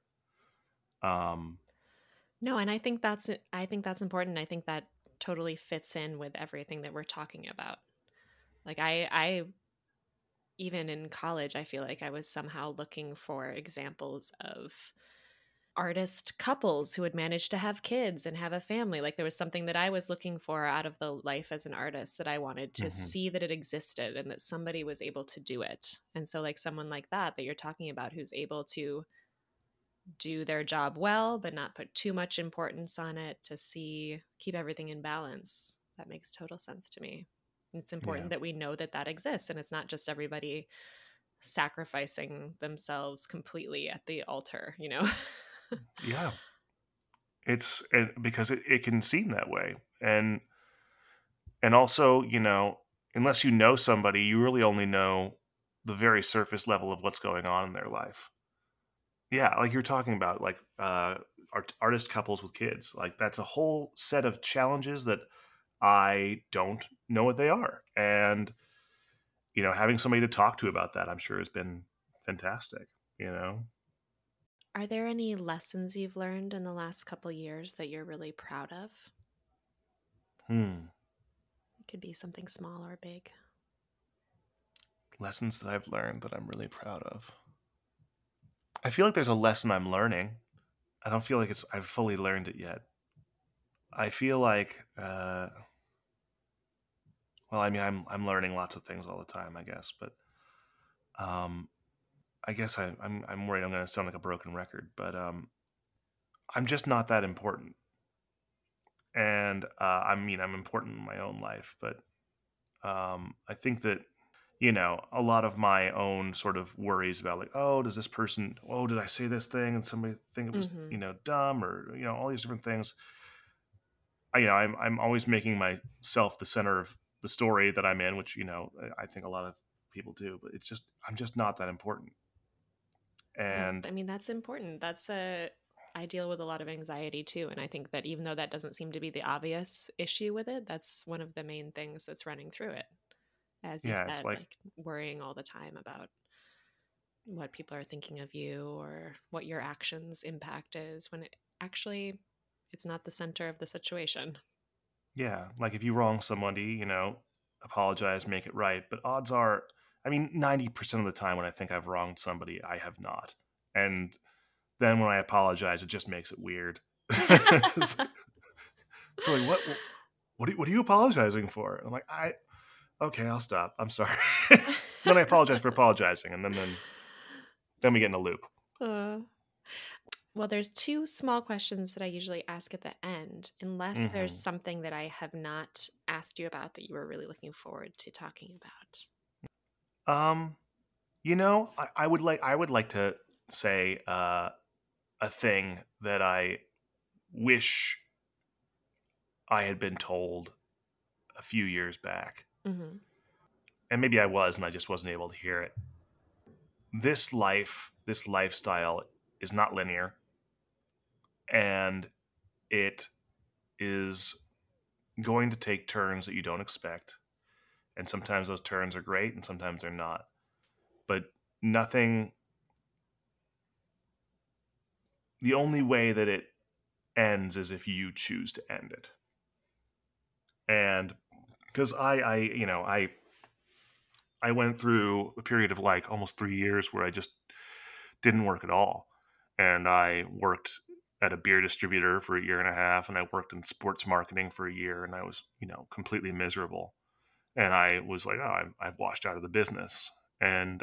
Speaker 7: No, and I think that's important. I think that totally fits in with everything that we're talking about. Like I even in college, I feel like I was somehow looking for examples of artist couples who had managed to have kids and have a family. Like there was something that I was looking for out of the life as an artist, that I wanted to see that it existed and that somebody was able to do it. And so like someone like that you're talking about, who's able to do their job well, but not put too much importance on it, to keep everything in balance. That makes total sense to me. It's important that we know that exists, and it's not just everybody sacrificing themselves completely at the altar,
Speaker 8: Yeah. It's because it can seem that way. And also, unless you know somebody, you really only know the very surface level of what's going on in their life. Yeah, like you're talking about, like artist couples with kids. Like that's a whole set of challenges that I don't know what they are. And, having somebody to talk to about that, I'm sure has been fantastic,
Speaker 7: Are there any lessons you've learned in the last couple years that you're really proud of? It could be something small or big.
Speaker 8: Lessons that I've learned that I'm really proud of. I feel like there's a lesson I'm learning. I don't feel like I've fully learned it yet. I feel like, well, I mean, I'm learning lots of things all the time, I guess, but I guess I'm worried I'm going to sound like a broken record, but I'm just not that important. And I mean, I'm important in my own life, but I think that, a lot of my own sort of worries about like, oh, did I say this thing and somebody think it was,
Speaker 7: Mm-hmm.
Speaker 8: dumb, or, all these different things. I'm always making myself the center of the story that I'm in, which, I think a lot of people do, but I'm just not that important. And
Speaker 7: I mean, that's important. I deal with a lot of anxiety too. And I think that even though that doesn't seem to be the obvious issue with it, that's one of the main things that's running through it. As you
Speaker 8: yeah, it's
Speaker 7: said, like worrying all the time about what people are thinking of you or what your actions impact is, when it's not the center of the situation.
Speaker 8: yeah, like if you wrong somebody, apologize, make it right. But odds are, I mean, 90% of the time when I think I've wronged somebody, I have not. And then when I apologize, it just makes it weird. So like, what are you apologizing for? And I'm like, okay, I'll stop. I'm sorry. Then I apologize for apologizing, and then we get in a loop.
Speaker 7: Well, there's two small questions that I usually ask at the end, unless there's something that I have not asked you about that you were really looking forward to talking about.
Speaker 8: I would like to say a thing that I wish I had been told a few years back.
Speaker 7: Mm-hmm.
Speaker 8: And maybe I was, and I just wasn't able to hear it. This lifestyle is not linear, and it is going to take turns that you don't expect. And sometimes those turns are great, and sometimes they're not. But the only way that it ends is if you choose to end it. And because I went through a period of like almost 3 years where I just didn't work at all. And I worked at a beer distributor for 1.5 years, and I worked in sports marketing for a year, and I was, completely miserable. And I was like, oh, I've washed out of the business. And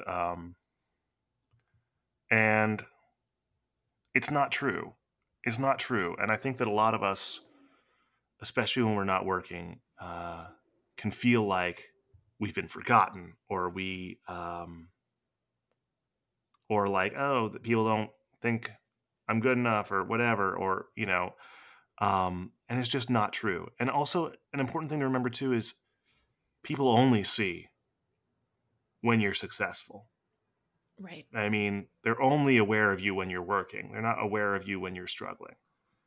Speaker 8: it's not true. It's not true. And I think that a lot of us, especially when we're not working, can feel like we've been forgotten, or or like, oh, that people don't think I'm good enough or whatever, or, and it's just not true. And also an important thing to remember too is people only see when you're successful.
Speaker 7: Right.
Speaker 8: I mean, they're only aware of you when you're working. They're not aware of you when you're struggling.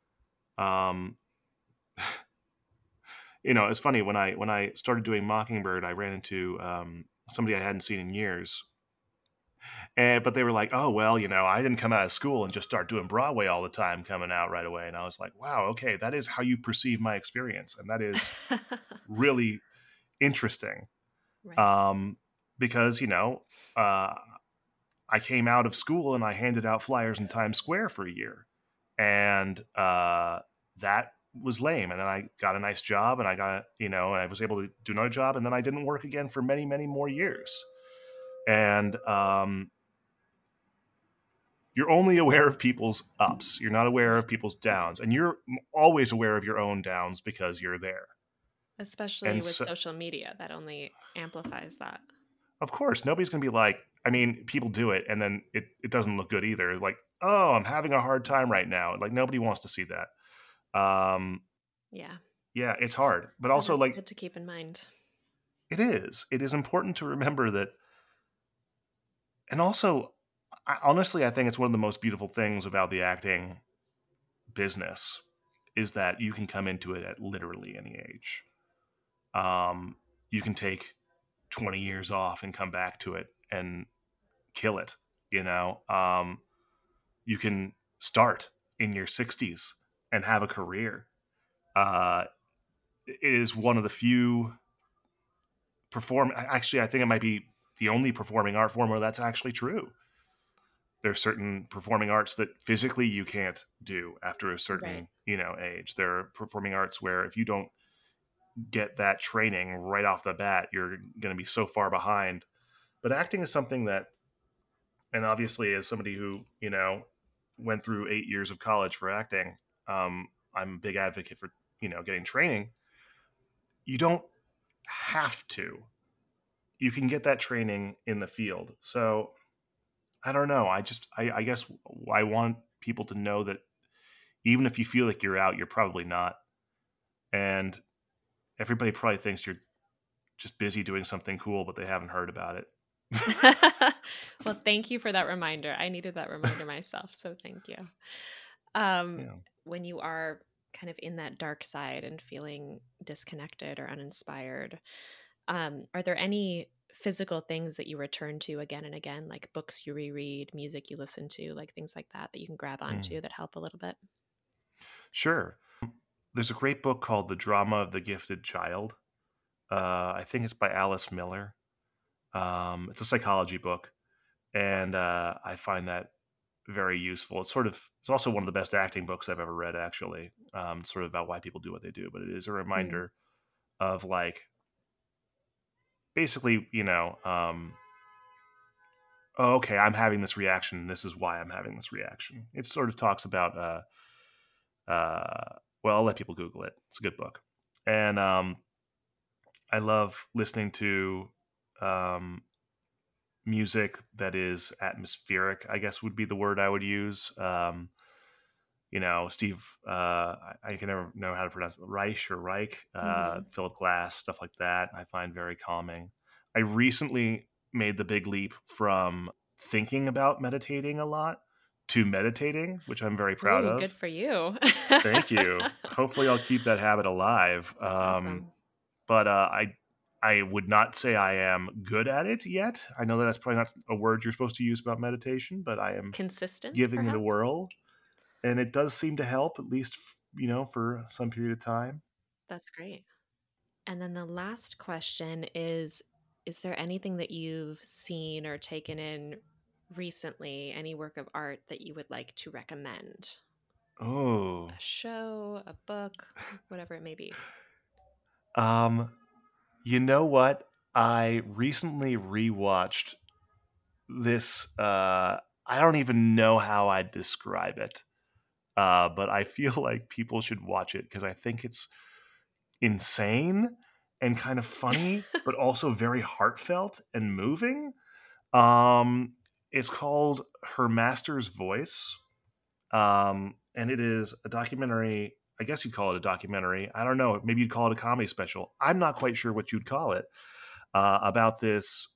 Speaker 8: It's funny, when I started doing Mockingbird, I ran into somebody I hadn't seen in years. But they were like, oh, well, I didn't come out of school and just start doing Broadway all the time, coming out right away. And I was like, wow, okay, that is how you perceive my experience. And that is really interesting.
Speaker 7: Right.
Speaker 8: Because, I came out of school and I handed out flyers in Times Square for a year. And that was lame. And then I got a nice job, and and I was able to do another job. And then I didn't work again for many, many more years. And you're only aware of people's ups. You're not aware of people's downs. And you're always aware of your own downs because you're there.
Speaker 7: Especially
Speaker 8: And
Speaker 7: with
Speaker 8: so,
Speaker 7: social media, that only amplifies that.
Speaker 8: of course, nobody's going to be like, I mean, people do it, and then it doesn't look good either. Like, oh, I'm having a hard time right now. Like, nobody wants to see that.
Speaker 7: Yeah.
Speaker 8: Yeah, it's hard. But
Speaker 7: And
Speaker 8: also,
Speaker 7: that's
Speaker 8: like,
Speaker 7: good to keep in mind.
Speaker 8: it is. It is important to remember that. And also, honestly, I think it's one of the most beautiful things about the acting business is that you can come into it at literally any age. You can take 20 years off and come back to it and kill it. You can start in your 60s and have a career. It is one of the few actually, I think it might be the only performing art form where that's actually true. There's certain performing arts that physically you can't do after a certain, age. There are performing arts where if you don't get that training right off the bat, you're going to be so far behind. But acting is something that, and obviously as somebody who, went through 8 years of college for acting, I'm a big advocate for, getting training. You don't have to. You can get that training in the field. So I don't know. I guess I want people to know that even if you feel like you're out, you're probably not. And everybody probably thinks you're just busy doing something cool, but they haven't heard about it.
Speaker 7: Well, thank you for that reminder. I needed that reminder myself, so thank you. When you are kind of in that dark side and feeling disconnected or uninspired, are there any physical things that you return to again and again, like books you reread, music you listen to, like things like that you can grab onto that help a little bit?
Speaker 8: Sure. There's a great book called The Drama of the Gifted Child. I think it's by Alice Miller. It's a psychology book, and I find that very useful. It's also one of the best acting books I've ever read, actually. Sort of about why people do what they do, but it is a reminder of like, basically, okay, I'm having this reaction. This is why I'm having this reaction. It sort of talks about, well, I'll let people Google it. It's a good book. And I love listening to music that is atmospheric, I guess would be the word I would use. Steve, I can never know how to pronounce it, Reich, Philip Glass, stuff like that, I find very calming. I recently made the big leap from thinking about meditating a lot to meditating, which I'm very proud of.
Speaker 7: Good for you.
Speaker 8: Thank you. Hopefully I'll keep that habit alive.
Speaker 7: That's awesome.
Speaker 8: But I would not say I am good at it yet. I know that's probably not a word you're supposed to use about meditation, but I am
Speaker 7: consistent,
Speaker 8: giving
Speaker 7: perhaps?
Speaker 8: it a whirl. And it does seem to help, at least, for some period of time.
Speaker 7: That's great. And then the last question is there anything that you've seen or taken in recently, any work of art that you would like to recommend?
Speaker 8: Oh.
Speaker 7: A show, a book, whatever it may be.
Speaker 8: You know what? I recently rewatched this. I don't even know how I'd describe it. But I feel like people should watch it because I think it's insane and kind of funny, but also very heartfelt and moving. It's called Her Master's Voice. And it is a documentary. I guess you'd call it a documentary. I don't know. Maybe you'd call it a comedy special. I'm not quite sure what you'd call it. About this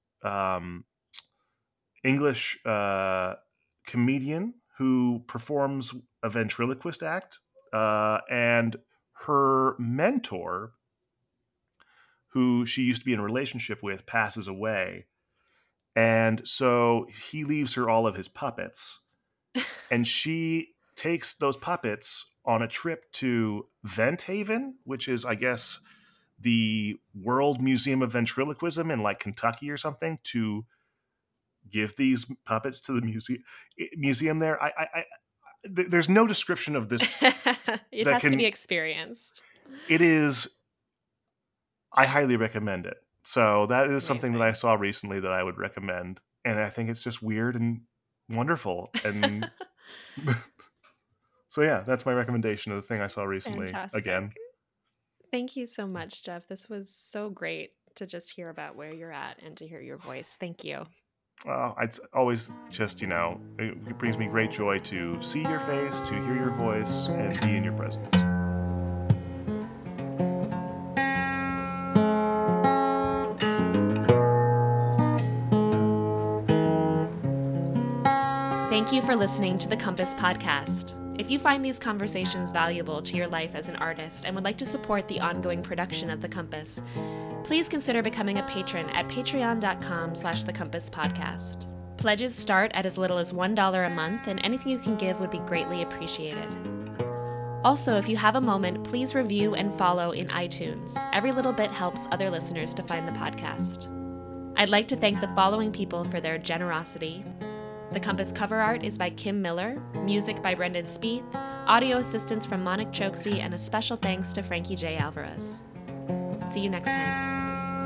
Speaker 8: English comedian who performs a ventriloquist act, and her mentor, who she used to be in a relationship with, passes away. And so he leaves her all of his puppets. And she takes those puppets on a trip to Venthaven, which is, I guess, the World Museum of Ventriloquism in like Kentucky or something, to give these puppets to the museum there. There's no description of this.
Speaker 7: It has to be experienced.
Speaker 8: It is. I highly recommend it. So that is something that I saw recently that I would recommend. And I think it's just weird and wonderful. And so, yeah, that's my recommendation of the thing I saw recently.
Speaker 7: Fantastic.
Speaker 8: Again.
Speaker 7: Thank you so much, Jeff. This was so great to just hear about where you're at and to hear your voice. Thank you.
Speaker 8: Well, it's always just, it brings me great joy to see your face, to hear your voice, and be in your presence.
Speaker 7: Thank you for listening to the Compass Podcast. If you find these conversations valuable to your life as an artist and would like to support the ongoing production of The Compass, please consider becoming a patron at patreon.com/thecompasspodcast. Pledges start at as little as $1 a month, and anything you can give would be greatly appreciated. Also, if you have a moment, please review and follow in iTunes. Every little bit helps other listeners to find the podcast. I'd like to thank the following people for their generosity. The Compass cover art is by Kim Miller, music by Brendan Spieth, audio assistance from Monik Choksi, and a special thanks to Frankie J. Alvarez. See you next time.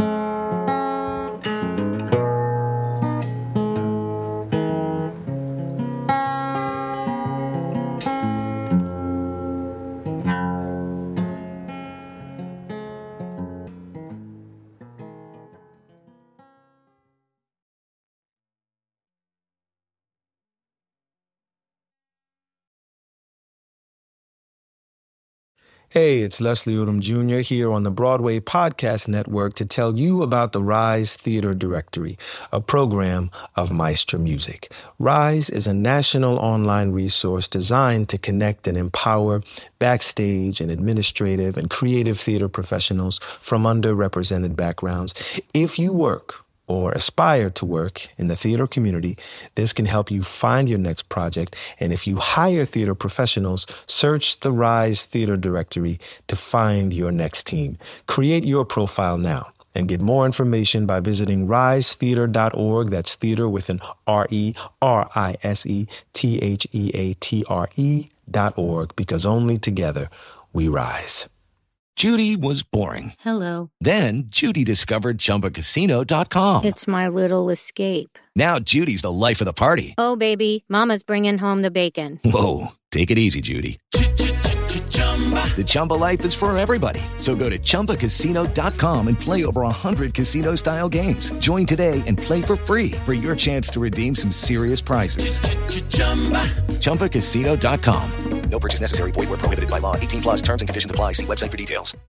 Speaker 9: Hey, it's Leslie Odom Jr. here on the Broadway Podcast Network to tell you about the Rise Theater Directory, a program of Maestro Music. Rise is a national online resource designed to connect and empower backstage and administrative and creative theater professionals from underrepresented backgrounds. If you work or aspire to work in the theater community, this can help you find your next project. And if you hire theater professionals, search the Rise Theater Directory to find your next team. Create your profile now and get more information by visiting risetheater.org. That's theater with an RERISETHEATRE.org, because only together we rise.
Speaker 10: Judy was boring.
Speaker 11: Hello.
Speaker 10: Then Judy discovered ChumbaCasino.com.
Speaker 11: It's my little escape.
Speaker 10: Now Judy's the life of the party.
Speaker 11: Oh, baby, mama's bringing home the bacon.
Speaker 10: Whoa, take it easy, Judy. The Chumba life is for everybody. So go to ChumbaCasino.com and play over 100 casino-style games. Join today and play for free for your chance to redeem some serious prizes. ChumbaCasino.com.
Speaker 12: No purchase necessary. Void where prohibited by law. 18+ terms and conditions apply. See website for details.